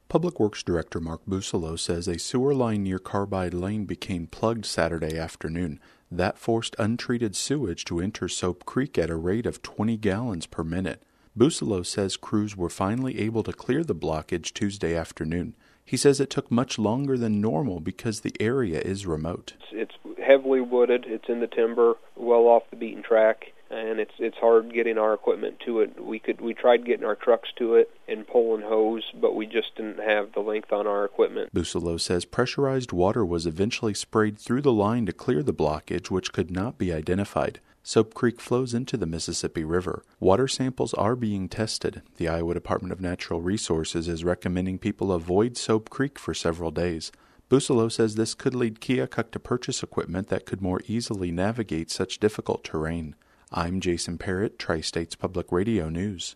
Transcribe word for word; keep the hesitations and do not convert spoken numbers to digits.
Public Works Director Mark Busolo says a sewer line near Carbide Lane became plugged Saturday afternoon. That forced untreated sewage to enter Soap Creek at a rate of twenty gallons per minute. Busolo says crews were finally able to clear the blockage Tuesday afternoon. He says it took much longer than normal because the area is remote. It's heavily wooded, it's in the timber, well off the beaten track, and it's it's hard getting our equipment to it. We could we tried getting our trucks to it and pulling hose, but we just didn't have the length on our equipment. Busolo says pressurized water was eventually sprayed through the line to clear the blockage, which could not be identified. Soap Creek flows into the Mississippi River. Water samples are being tested. The Iowa Department of Natural Resources is recommending people avoid Soap Creek for several days. Busolo says this could lead Keokuk to purchase equipment that could more easily navigate such difficult terrain. I'm Jason Parrott, Tri-States Public Radio News.